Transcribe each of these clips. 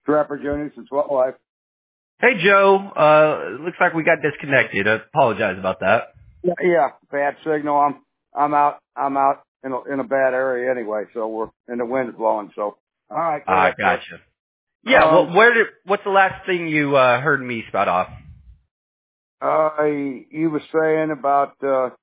Trapper Junior since what life? Hey, Joe. Looks like we got disconnected. I apologize about that. Yeah, bad signal. I'm out in a bad area anyway, so and the wind's blowing, so. All right, go ahead, kid. Gotcha. Yeah, well, what's the last thing you heard me spout off? You were saying about,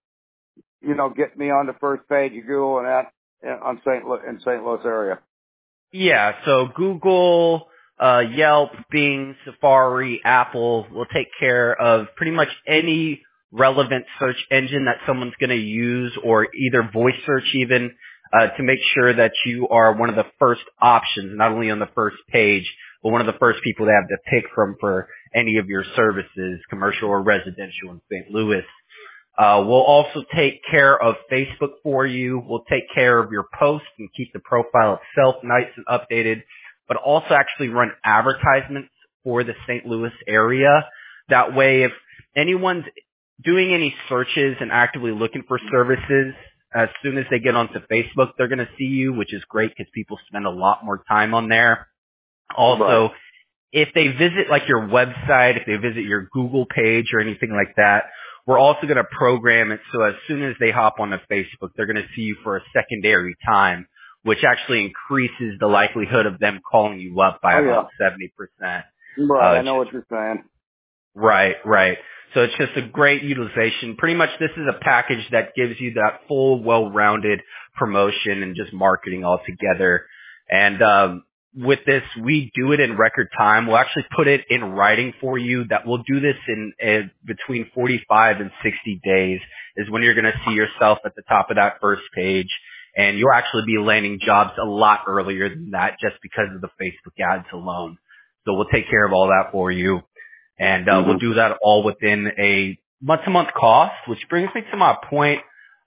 get me on the first page of Google and that in St. Louis area. Yeah, so Google, Yelp, Bing, Safari, Apple will take care of pretty much any relevant search engine that someone's going to use, or either voice search even, to make sure that you are one of the first options, not only on the first page, but one of the first people they have to pick from for any of your services, commercial or residential in St. Louis. We'll also take care of Facebook for you. We'll take care of your posts and keep the profile itself nice and updated, but also actually run advertisements for the St. Louis area. That way, if anyone's doing any searches and actively looking for services, as soon as they get onto Facebook, they're going to see you, which is great because people spend a lot more time on there. Also, if they visit like your website, if they visit your Google page or anything like that, we're also going to program it so as soon as they hop onto Facebook, they're going to see you for a secondary time, which actually increases the likelihood of them calling you up by about 70%. Right, I know what you're saying. Right. So it's just a great utilization. Pretty much this is a package that gives you that full, well-rounded promotion and just marketing all together. And with this, we do it in record time. We'll actually put it in writing for you that we'll do this in between 45 and 60 days is when you're going to see yourself at the top of that first page. And you'll actually be landing jobs a lot earlier than that just because of the Facebook ads alone. So we'll take care of all that for you. And we'll do that all within a month-to-month cost, which brings me to my point.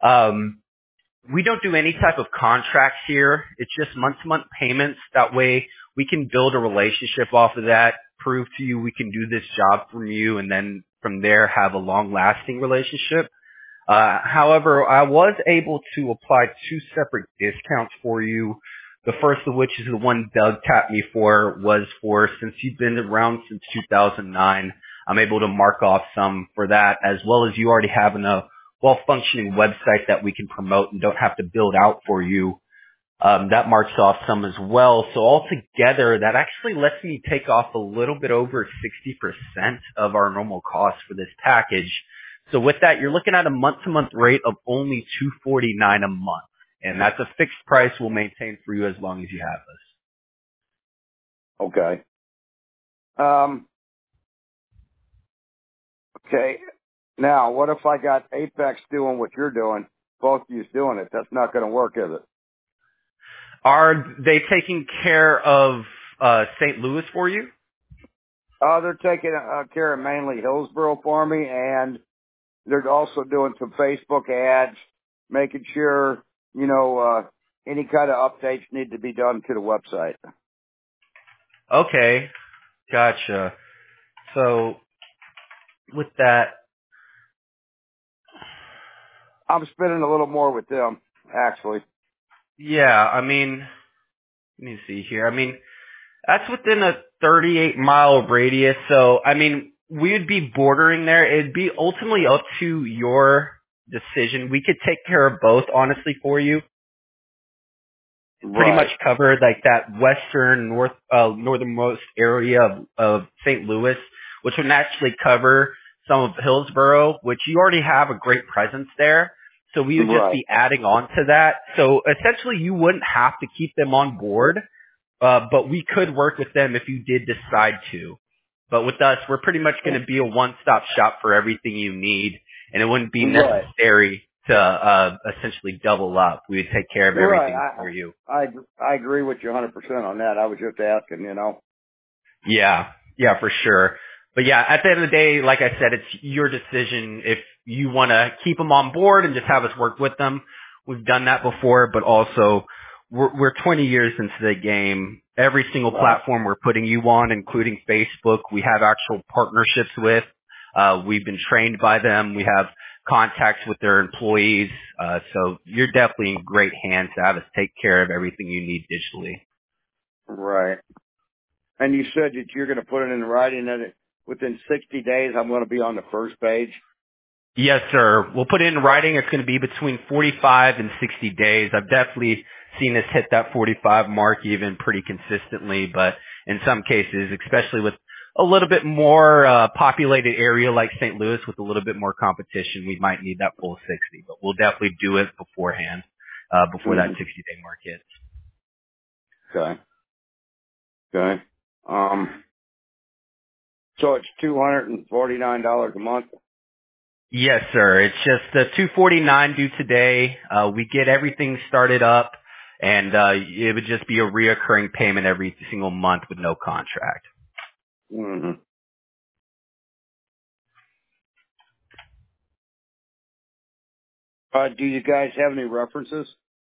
We don't do any type of contracts here. It's just month-to-month payments. That way we can build a relationship off of that, prove to you we can do this job from you, and then from there have a long-lasting relationship. However, I was able to apply 2 separate discounts for you. The first of which is the one Doug tapped me for, was for since you've been around since 2009, I'm able to mark off some for that, as well as you already having a well-functioning website that we can promote and don't have to build out for you. That marks off some as well. So altogether, that actually lets me take off a little bit over 60% of our normal cost for this package. So with that, you're looking at a month-to-month rate of only $249 a month. And that's a fixed price we'll maintain for you as long as you have us. Okay. Okay. Now, what if I got Apex doing what you're doing, both of you doing it? That's not going to work, is it? Are they taking care of St. Louis for you? They're taking care of mainly Hillsboro for me, and they're also doing some Facebook ads, making sure, any kind of updates need to be done to the website. Okay. Gotcha. So, with that, I'm spending a little more with them, actually. yeah, I mean, let me see here. I mean, that's within a 38-mile radius, so, I mean, we would be bordering there. It'd be ultimately up to your decision. We could take care of both, honestly, for you. Pretty much cover like that western northernmost area of St. Louis, which would actually cover some of Hillsboro, which you already have a great presence there. So we would just be adding on to that. So essentially you wouldn't have to keep them on board, but we could work with them if you did decide to. But with us, we're pretty much going to be a one-stop shop for everything you need, and it wouldn't be necessary to essentially double up. We would take care of everything for you. I agree with you 100% on that. I was just asking, Yeah, for sure. But yeah, at the end of the day, like I said, it's your decision if you want to keep them on board and just have us work with them. We've done that before, but also we're 20 years into the game. Every single platform we're putting you on, including Facebook, we have actual partnerships with. We've been trained by them. We have contacts with their employees. So you're definitely in great hands to have us take care of everything you need digitally. Right. And you said that you're going to put it in writing that within 60 days I'm going to be on the first page? Yes, sir. We'll put it in writing. It's going to be between 45 and 60 days. I've definitely seen us hit that 45 mark even pretty consistently, but in some cases, especially with a little bit more populated area like St. Louis with a little bit more competition, we might need that full 60, but we'll definitely do it beforehand, before that 60-day mark hits. Okay. Okay. So it's $249 a month? Yes, sir. It's just the $249 due today. We get everything started up, and it would just be a reoccurring payment every single month with no contract. Mm-hmm. Do you guys have any references?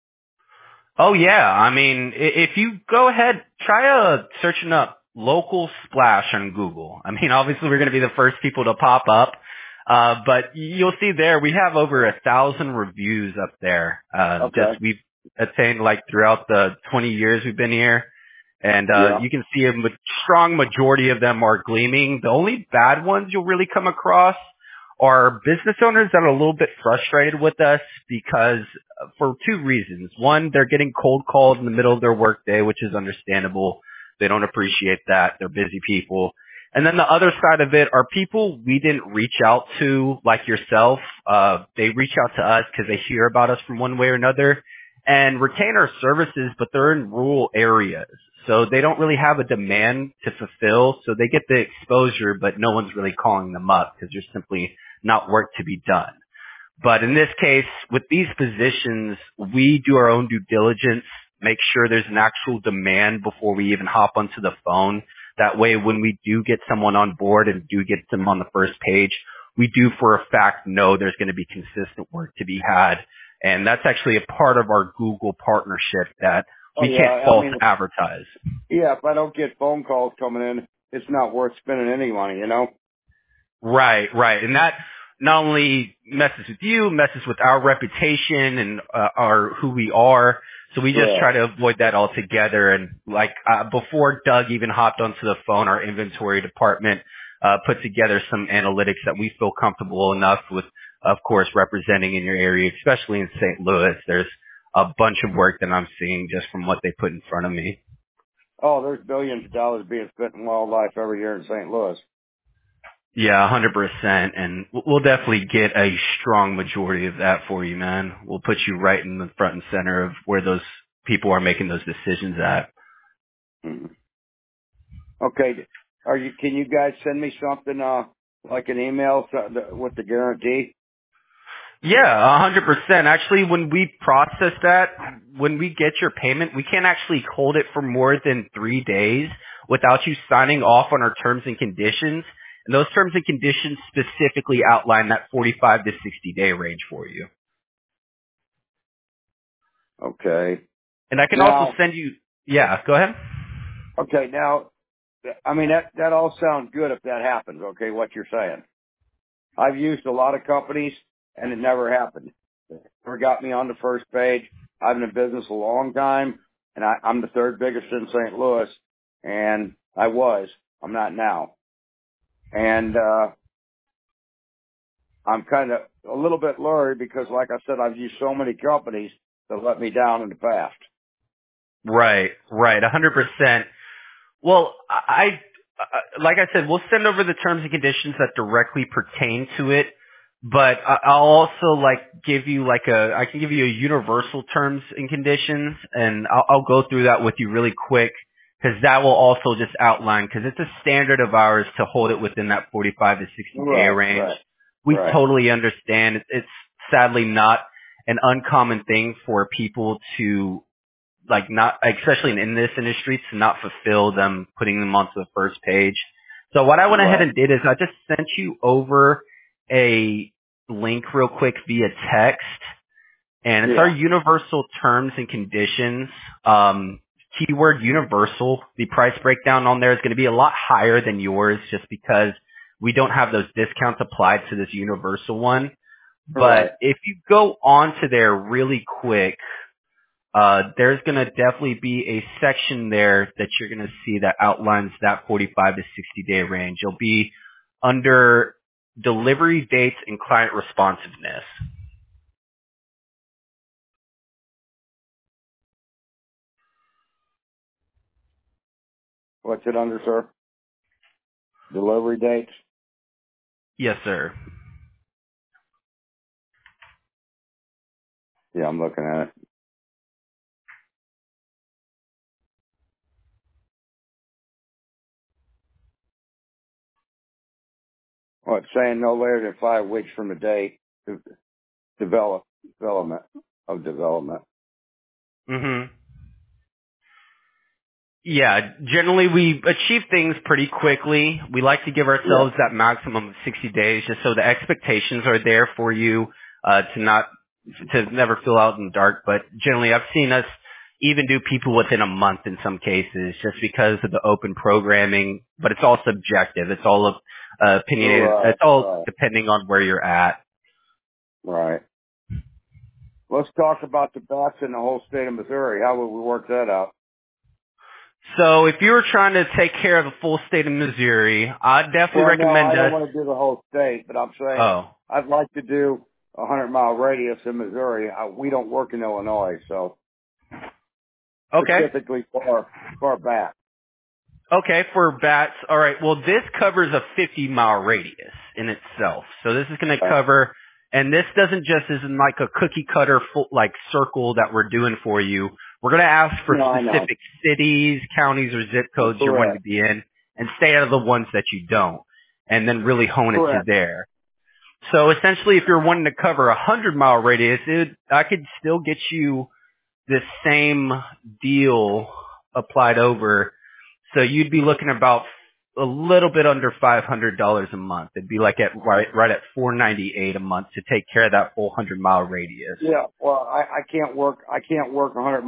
Oh yeah, I mean, if you go ahead, try searching up local splash on Google. I mean, obviously we're going to be the first people to pop up, but you'll see there we have over 1,000 reviews up there. Okay. Just we've attained like throughout the 20 years we've been here, and Yeah. you can see a strong majority of them are gleaming. The only bad ones you'll really come across are business owners that are a little bit frustrated with us because for two reasons. One, they're getting cold called in the middle of their workday, which is understandable. They don't appreciate that. They're busy people. And then the other side of it are people we didn't reach out to, like yourself. They reach out to us because they hear about us from one way or another and retain our services, but they're in rural areas. So they don't really have a demand to fulfill. So they get the exposure, but no one's really calling them up because there's simply not work to be done. But in this case, with these positions, we do our own due diligence, make sure there's an actual demand before we even hop onto the phone. That way, when we do get someone on board and do get them on the first page, we do for a fact know there's going to be consistent work to be had. And that's actually a part of our Google partnership that we can't false advertise. Yeah, if I don't get phone calls coming in, it's not worth spending any money, you know? Right, right. And that not only messes with you, messes with our reputation and our who we are. So we just try to avoid that altogether. And like before Doug even hopped onto the phone, our inventory department put together some analytics that we feel comfortable enough with, of course, representing in your area, especially in St. Louis. There's a bunch of work that I'm seeing just from what they put in front of me. Oh, there's billions of dollars being spent in wildlife every year in St. Louis. Yeah, 100%. And we'll definitely get a strong majority of that for you, man. We'll put you right in the front and center of where those people are making those decisions at. Mm-hmm. Okay. Can you guys send me something, like an email with the guarantee? Yeah, 100%. Actually, when we process that, when we get your payment, we can't actually hold it for more than 3 days without you signing off on our terms and conditions. And those terms and conditions specifically outline that 45 to 60 day range for you. Okay. And I can also send you, yeah, go ahead. Okay. Now, I mean, that all sounds good if that happens. Okay. What you're saying. I've used a lot of companies and it never happened. Never got me on the first page. I've been in business a long time and I'm the third biggest in St. Louis, and I'm not now. And, I'm kind of a little bit worried because, like I said, I've used so many companies that let me down in the past. Right, 100%. Well, like I said, we'll send over the terms and conditions that directly pertain to it, but I'll also give you I can give you a universal terms and conditions, and I'll go through that with you really quick because that will also just outline, because it's a standard of ours to hold it within that 45 to 60 day range. Right. We totally understand. It's sadly not an uncommon thing for people to not, especially in this industry, to not fulfill them, putting them onto the first page. So what I went ahead and did is I just sent you over a link real quick via text, and it's our universal terms and conditions. Keyword universal. The price breakdown on there is going to be a lot higher than yours just because we don't have those discounts applied to this universal one. But if you go onto there really quick, there's going to definitely be a section there that you're going to see that outlines that 45 to 60 day range. You'll be under delivery dates and client responsiveness. What's it under, sir? Delivery dates? Yes, sir. Yeah, I'm looking at it. Well, it's saying no later than 5 weeks from the date to development of development. Mm-hmm. Yeah, generally we achieve things pretty quickly. We like to give ourselves that maximum of 60 days just so the expectations are there for you to never feel out in the dark. But generally I've seen us even do people within a month in some cases just because of the open programming, but it's all subjective. It's all opinionated. It's all depending on where you're at. Right. Let's talk about the bats in the whole state of Missouri. How would we work that out? So if you were trying to take care of the full state of Missouri, I'd definitely recommend I don't want to do the whole state, but I'm saying I'd like to do a 100-mile radius in Missouri. We don't work in Illinois, so specifically for bats. Okay, for bats. All right. Well, this covers a 50-mile radius in itself. So this is going to cover, and this doesn't just isn't like a cookie cutter full, like circle that we're doing for you. We're going to ask for specific cities, counties, or zip codes you're wanting to be in, and stay out of the ones that you don't, and then really hone it to there. So essentially, if you're wanting to cover a 100-mile radius, I could still get you the same deal applied over. So you'd be looking about a little bit under $500 a month. It'd be like right at $498 a month to take care of that full 100-mile radius. Yeah, well, I can't work 100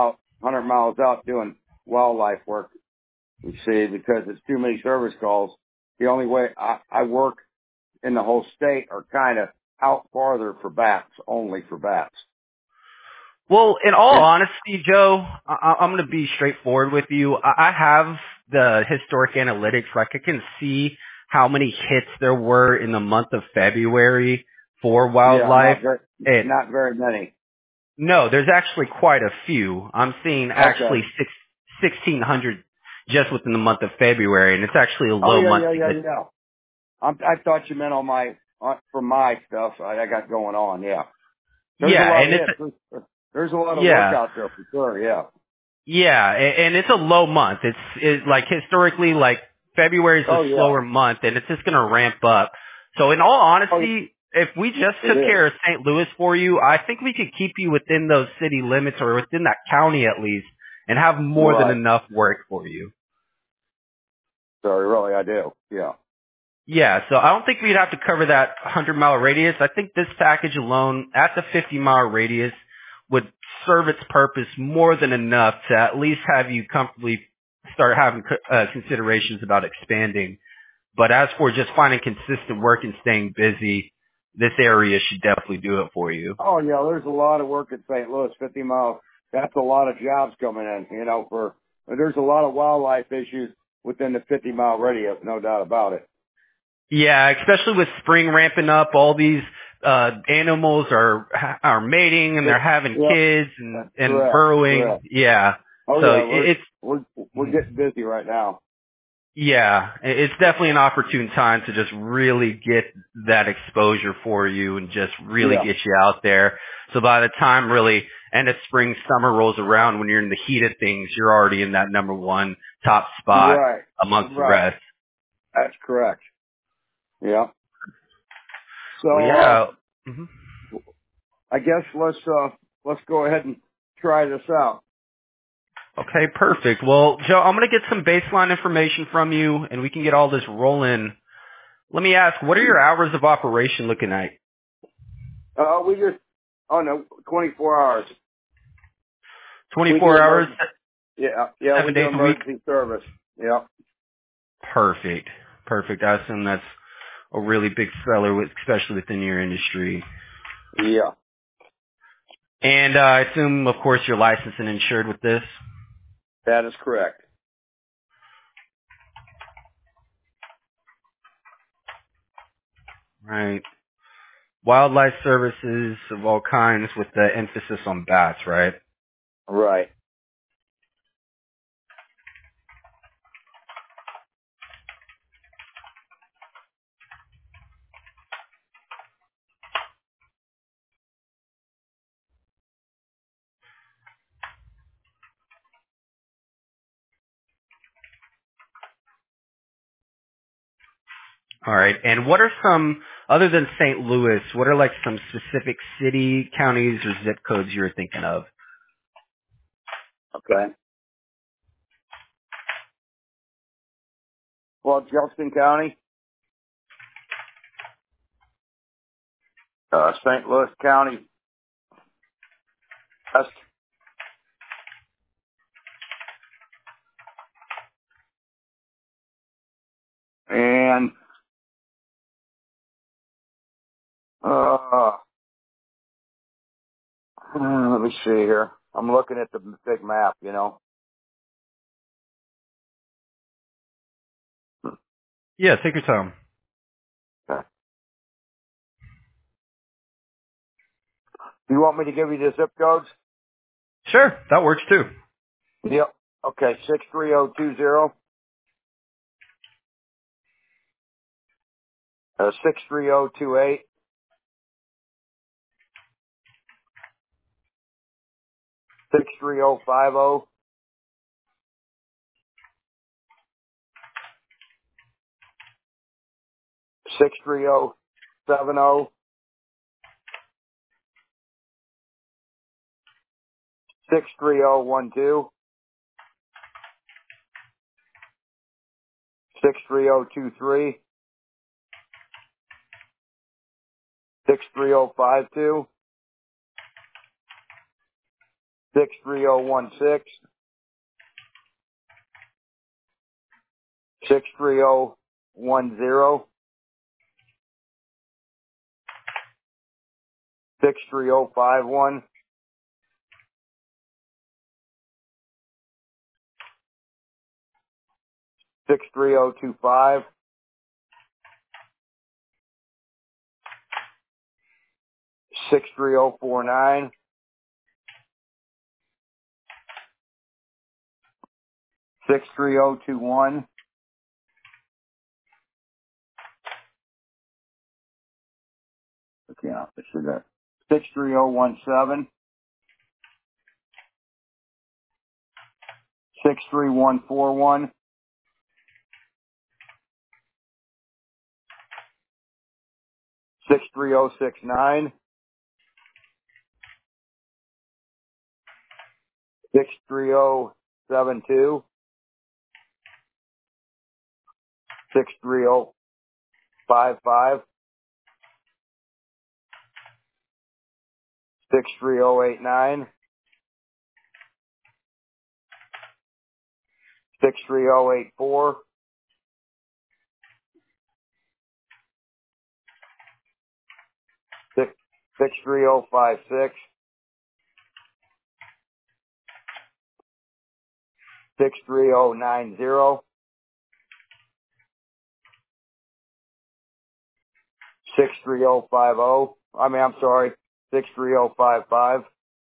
miles out doing wildlife work. You see, because it's too many service calls. The only way I work in the whole state are kind of out farther for bats, only for bats. Well, in all honesty, Joe, I'm going to be straightforward with you. I have the historic analytics. Like I can see how many hits there were in the month of February for wildlife. Yeah, not very many. No, there's actually quite a few. I'm seeing actually 1,600 just within the month of February, and it's actually a low month. Yeah. I thought you meant for my stuff I got going on. Yeah. There's a lot of work out there for sure. Yeah. Yeah, and it's a low month. It's like historically, like February is a slower month, and it's just going to ramp up. So in all honesty, if we just took care of St. Louis for you, I think we could keep you within those city limits or within that county at least and have more than enough work for you. Sorry, really, I do. Yeah. Yeah, so I don't think we'd have to cover that 100-mile radius. I think this package alone at the 50-mile radius would serve its purpose more than enough to at least have you comfortably start having considerations about expanding. But as for just finding consistent work and staying busy, this area should definitely do it for you. Oh, yeah, there's a lot of work in St. Louis, 50 miles. That's a lot of jobs coming in, there's a lot of wildlife issues within the 50-mile radius, no doubt about it. Yeah, especially with spring ramping up, all these animals are mating and they're having kids and burrowing. Correct. Yeah. Oh, so yeah, we're getting busy right now. Yeah, it's definitely an opportune time to just really get that exposure for you and just really get you out there. So by the time really end of spring, summer rolls around, when you're in the heat of things, you're already in that number one top spot amongst the rest. That's correct. Yeah. So I guess let's go ahead and try this out. Okay, perfect. Well, Joe, I'm going to get some baseline information from you, and we can get all this rolling. Let me ask, what are your hours of operation looking at? 24 hours. 24 hours? Yeah, 7 days a week? Emergency service. Yeah. Perfect. I assume that's a really big seller, especially within your industry. Yeah. And I assume, of course, you're licensed and insured with this? That is correct. Right. Wildlife services of all kinds with the emphasis on bats, right? Right. All right. And what are some, other than St. Louis, what are like some specific city, counties, or zip codes you're thinking of? Okay. Well, Jefferson County, St. Louis County, West, and let me see here. I'm looking at the big map, you know. Yeah, take your time. Okay. You want me to give you the zip codes? Sure, that works too. Yep. Okay, 63020, 63028, 63050, 63070, 63012, 63023, 63052, 63016, 63010, 63051, 63025, 63049, 63021, okay, this is that. 63017, 63141, 63069, 63072, 63055, 63089, 63084, 63056, 63090, 63050. I'm sorry, 63055,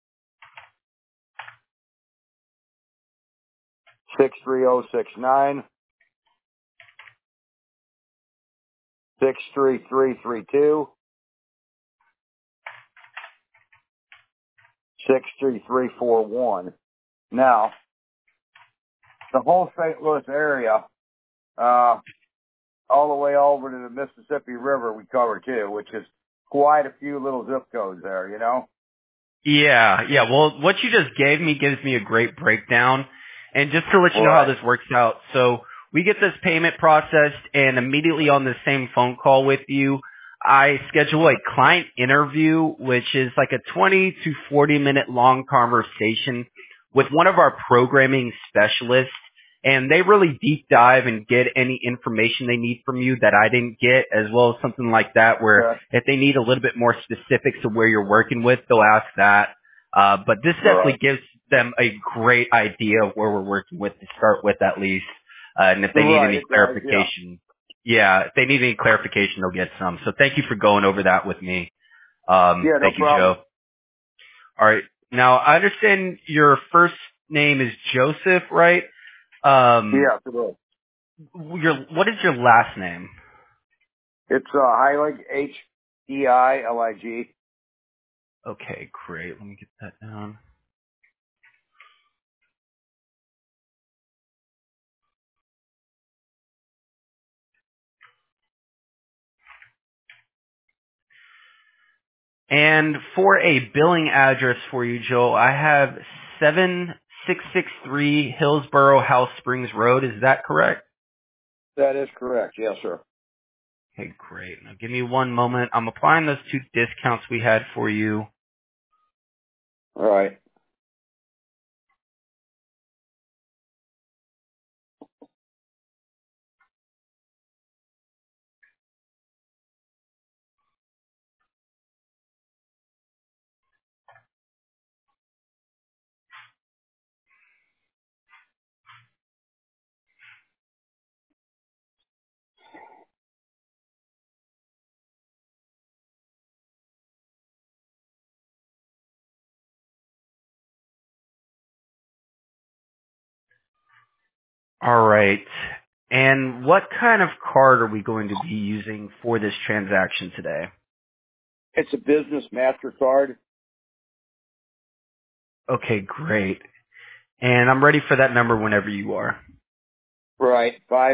63069, 63332, 63341. Now, the whole St. Louis area, all the way over to the Mississippi River we cover too, which is quite a few little zip codes there, you know? Yeah. Well, what you just gave me gives me a great breakdown. And just to let you know how this works out, so we get this payment processed, and immediately on the same phone call with you, I schedule a client interview, which is like a 20 to 40 minute long conversation with one of our programming specialists. And they really deep dive and get any information they need from you that I didn't get, as well as something like that where if they need a little bit more specifics of where you're working with, they'll ask that. But this definitely gives them a great idea of where we're working with to start with at least. And if they need any clarification, if they need any clarification, they'll get some. So thank you for going over that with me. No Thank you, problem. Joe. All right. Now, I understand your first name is Joseph, right? Yeah, it is. What is your last name? It's Heilig, Heilig. Okay, great. Let me get that down. And for a billing address for you, Joe, I have 7663 Hillsborough House Springs Road. Is that correct? That is correct. Yes, sir. Okay, great. Now give me one moment. I'm applying those 2 discounts we had for you. All right. All right. And what kind of card are we going to be using for this transaction today? It's a business MasterCard. Okay, great. And I'm ready for that number whenever you are. Right.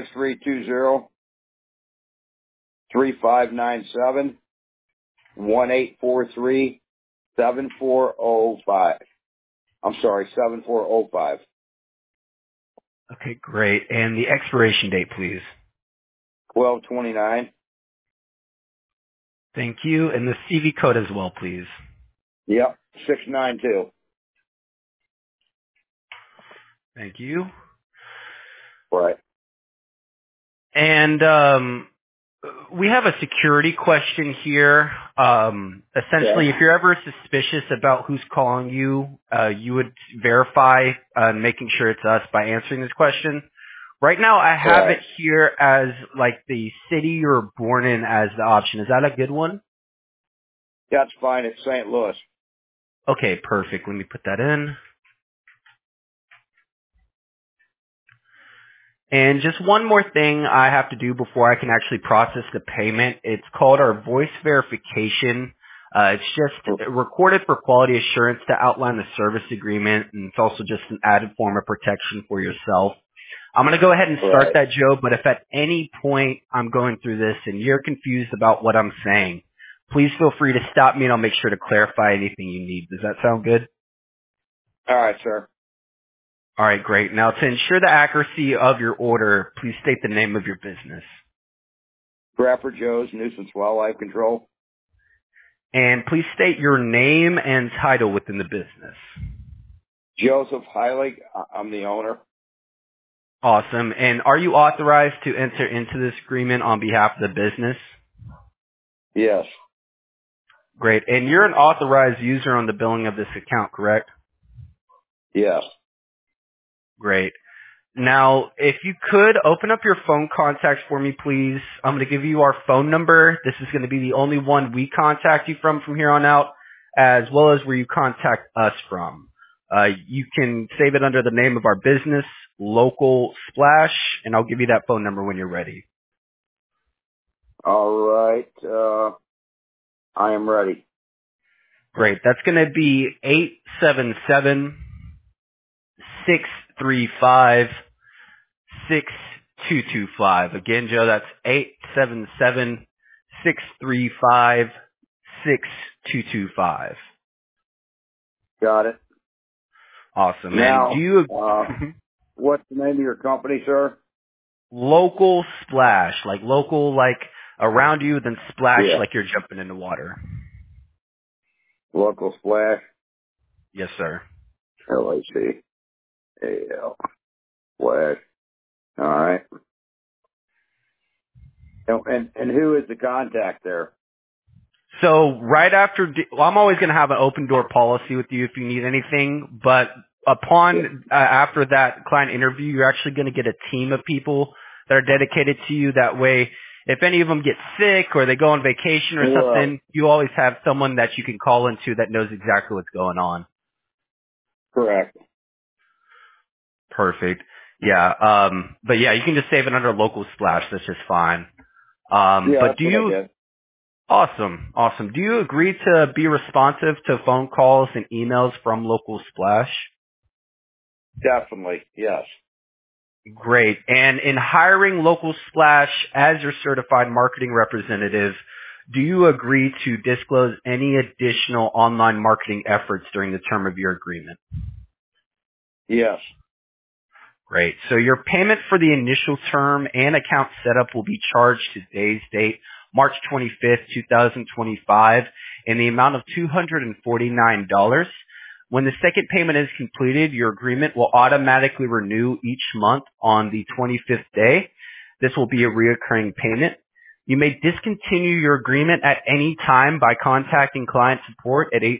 5320-3597-1843-7405. I'm sorry, 7405. Okay, great. And the expiration date, please. 1229. Thank you. And the CV code as well, please. Yep. 692. Thank you. Right. And we have a security question here. Essentially, if you're ever suspicious about who's calling you, you would verify making sure it's us by answering this question. Right now, I have it here as like the city you were born in as the option. Is that a good one? That's fine. It's St. Louis. Okay, perfect. Let me put that in. And just one more thing I have to do before I can actually process the payment. It's called our voice verification. It's just recorded for quality assurance to outline the service agreement, and it's also just an added form of protection for yourself. I'm going to go ahead and start that, Joe, but if at any point I'm going through this and you're confused about what I'm saying, please feel free to stop me and I'll make sure to clarify anything you need. Does that sound good? All right, sir. All right, great. Now, to ensure the accuracy of your order, please state the name of your business. Bradford Joe's Nuisance Wildlife Control. And please state your name and title within the business. Joseph Heilig. I'm the owner. Awesome. And are you authorized to enter into this agreement on behalf of the business? Yes. Great. And you're an authorized user on the billing of this account, correct? Yes. Great. Now, if you could open up your phone contacts for me, please. I'm going to give you our phone number. This is going to be the only one we contact you from here on out, as well as where you contact us from. You can save it under the name of our business, Local Splash, and I'll give you that phone number when you're ready. All right. I am ready. Great. That's going to be 877-635-6225. Again, Joe, that's 877-635-6225. Got it. Awesome. Now, and do you what's the name of your company, sir? Local Splash, like local, like around you, then splash like you're jumping in the water. Local Splash. Yes, sir. LACAL Splash. All right. And who is the contact there? So right after, I'm always going to have an open door policy with you if you need anything, but upon, after that client interview, you're actually going to get a team of people that are dedicated to you. That way, if any of them get sick or they go on vacation or something, you always have someone that you can call into that knows exactly what's going on. Correct. Perfect. Yeah. But yeah, you can just save it under local splash. That's just fine. But do you, awesome. Awesome. Do you agree to be responsive to phone calls and emails from local splash? Definitely. Yes. Great. And in hiring local splash as your certified marketing representative, do you agree to disclose any additional online marketing efforts during the term of your agreement? Yes. Great. So your payment for the initial term and account setup will be charged today's date, March 25th, 2025, in the amount of $249. When the second payment is completed, your agreement will automatically renew each month on the 25th day. This will be a reoccurring payment. You may discontinue your agreement at any time by contacting client support at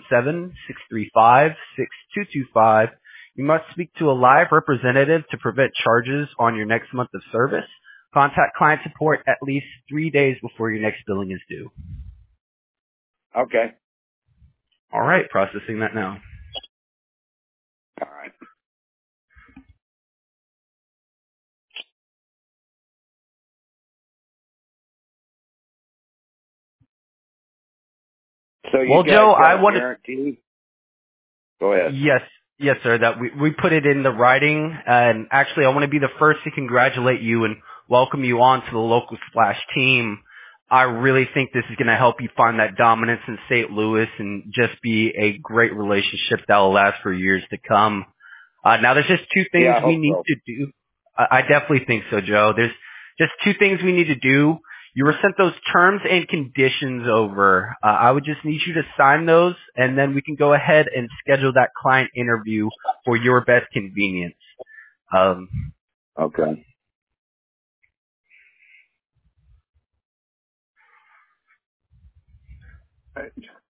877-635-6225. You must speak to a live representative to prevent charges on your next month of service. Contact client support at least 3 days before your next billing is due. Okay. All right, processing that now. All right. So you guys Joe, got a guarantee? Go ahead. Yes, sir. That we put it in the writing, and actually, I want to be the first to congratulate you and welcome you on to the local splash team. I really think this is going to help you find that dominance in St. Louis and just be a great relationship that will last for years to come. Now, there's just two things we need to do. I definitely think so, Joe. There's just two things we need to do. You were sent those terms and conditions over. I would just need you to sign those, and then we can go ahead and schedule that client interview for your best convenience. Okay. Right.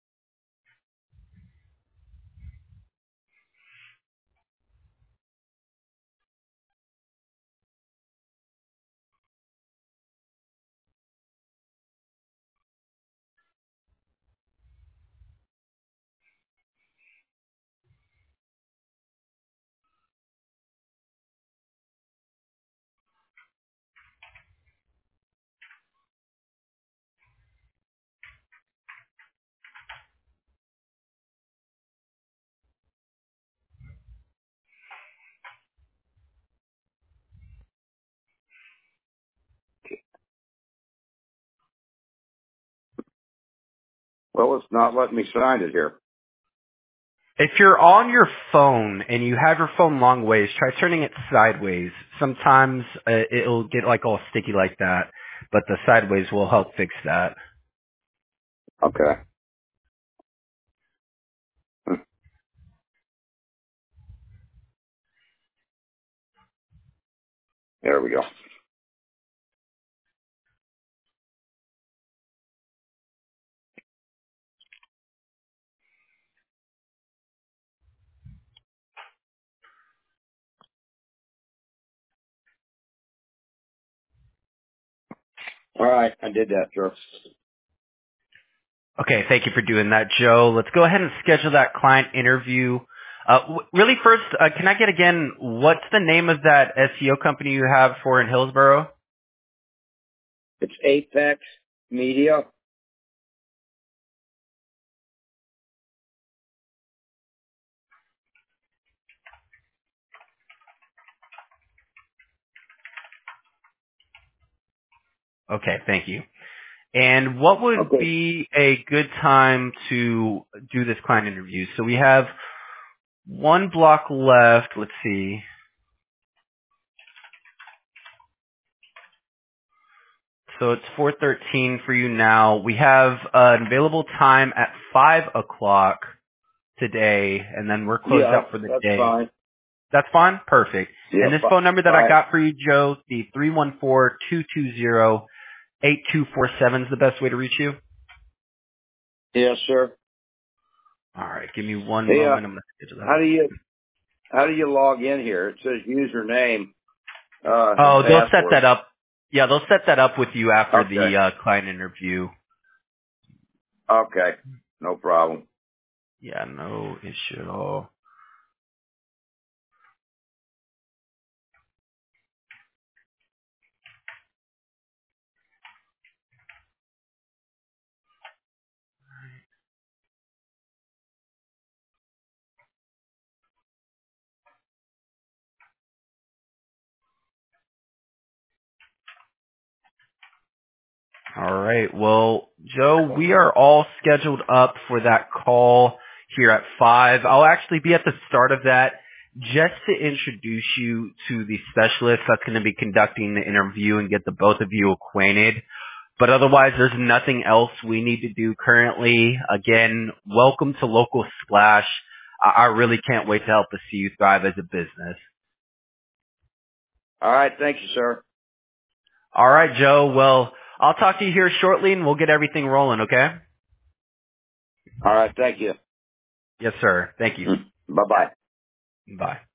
Well, it's not letting me sign it here. If you're on your phone and you have your phone long ways, try turning it sideways. Sometimes it'll get like all sticky like that, but the sideways will help fix that. Okay. There we go. All right. I did that, sir. Okay, thank you for doing that, Joe. Let's go ahead and schedule that client interview. Really first, can I get again, what's the name of that SEO company you have for in Hillsborough? It's Apex Media. Okay, thank you. And what would be a good time to do this client interview? So we have one block left. Let's see. So it's 4:13 for you now. We have an available time at 5 o'clock today, and then we're closed out for the day. That's fine. That's fine? Perfect. Yeah, And this phone number that I got for you, Joe, the 314-220-8247 is the best way to reach you? Yes, sir. All right, give me one Hey, moment. I'm going to schedule that. how do you log in here? It says username and Oh, they'll set password. that up. Yeah, they'll set that up with you after Okay. the client interview. Okay. No problem. Yeah, no issue at all. All right. Well, Joe, we are all scheduled up for that call here at 5. I'll actually be at the start of that just to introduce you to the specialist that's going to be conducting the interview and get the both of you acquainted. But otherwise, there's nothing else we need to do currently. Again, welcome to Local Splash. I really can't wait to help us see you thrive as a business. All right. Thank you, sir. All right, Joe. Well, I'll talk to you here shortly and we'll get everything rolling, okay? All right. Thank you. Yes, sir. Thank you. Bye-bye. Bye.